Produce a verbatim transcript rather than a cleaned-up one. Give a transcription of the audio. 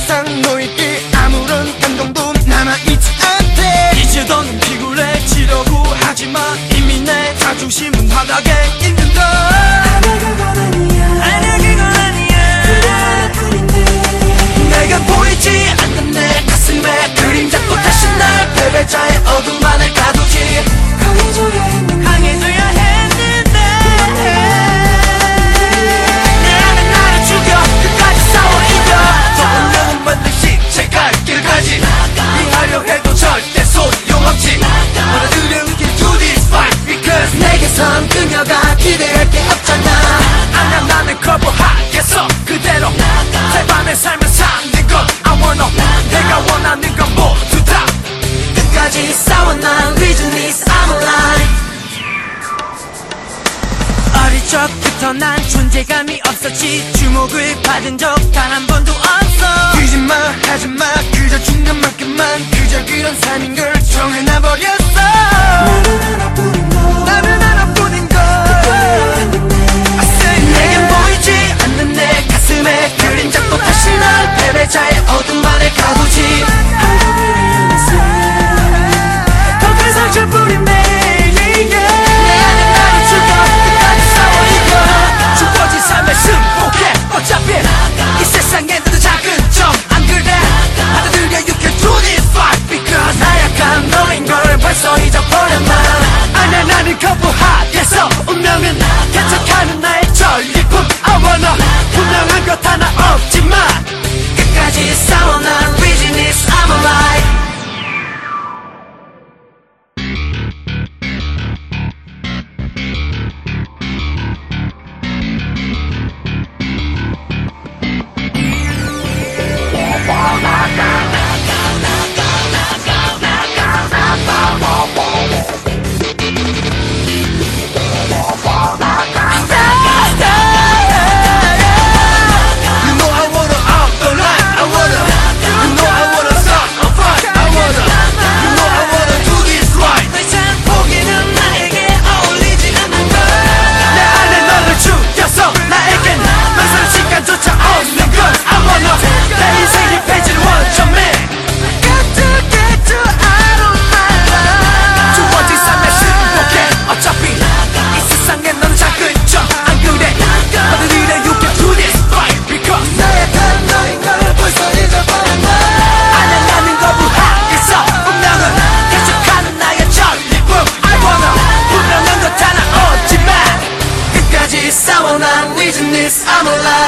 이상 너에게 아무런 감동도 남아있지 않대. 이제 더는 피곤해지려고 하지마. 이미 내 자존심은 바닥에 있는 걸. 아니야 그건 아니야. 아니야 그건 아니야. 그래 뿐인데 내가 보이지 않는 내 가슴에 그림자 또 다시 날 패배자의 어둠만을 가두지. 강해져야 했는데 강해져야 했는데 내 안에 나를 죽여 끝까지 싸워 이겨. 저 운명은 만든 시체 갈 길까지 이하려 해도 절대 소용없지. 받아들여 get to this fight because 내게선 그녀가 기대할 게 없잖아. 아냐 나는 거부하겠어 그대로 새 밤에 살면 사는 것 I wanna 내가 원하는 건 모두 다 끝까지 싸워 난 Vision is I'm alive. 어릴 적부터 난 존재감이 없었지. 주목을 받은 적 단 한 번도 없어. 귀짓마 하지마 그저 중간만큼만 그저 그런 삶인 걸 정해놔버렸어. 나는 하나뿐인 걸 나는 하나뿐인 걸 I say 내겐 보이지 않는 내 가슴에 그림자 또 다시 날 패배자의 어둠만을 가두지. 하늘을 향해서 더 큰 상처뿐인 매일 내 안에 나를 죽여 끝까지 싸워 이겨. 주어진 삶을 승복해 어차피 이 세상에 너도 작은 점 안 그래. 받아들여 you can do this fight because 나약한 너인 걸 벌써 잊어버렸나. 아냐 나는 거부하겠어. 운명은 개척하는 나의 전리품 I wanna 분명한 것 하나 없지만 끝까지 싸워 난 Vision is I'm alive. You know I wanna up the line I wanna You know I wanna start a fight I wanna You know I wanna do this right. 더 이상 포기는 나에게 어울리지 않는 걸. 내 안에 너를 죽였어 나에겐 망설일 시간조차 없는 걸 I wanna 내 인생 이 페이지를 원점에 Got to get you out of my life. 주어진 삶에 승복해 어차피 이 세상에 너는 작은 점안 그래. 받아들여 you can do this fight because 나약한 너인 걸 벌써 잊어버렸나. 아냐 나는 거부하겠어. 운명은 계속하는 나의 전리품 I wanna 분명한 것 하나 없지만 끝까지 싸워 난 Vision is I'm alive.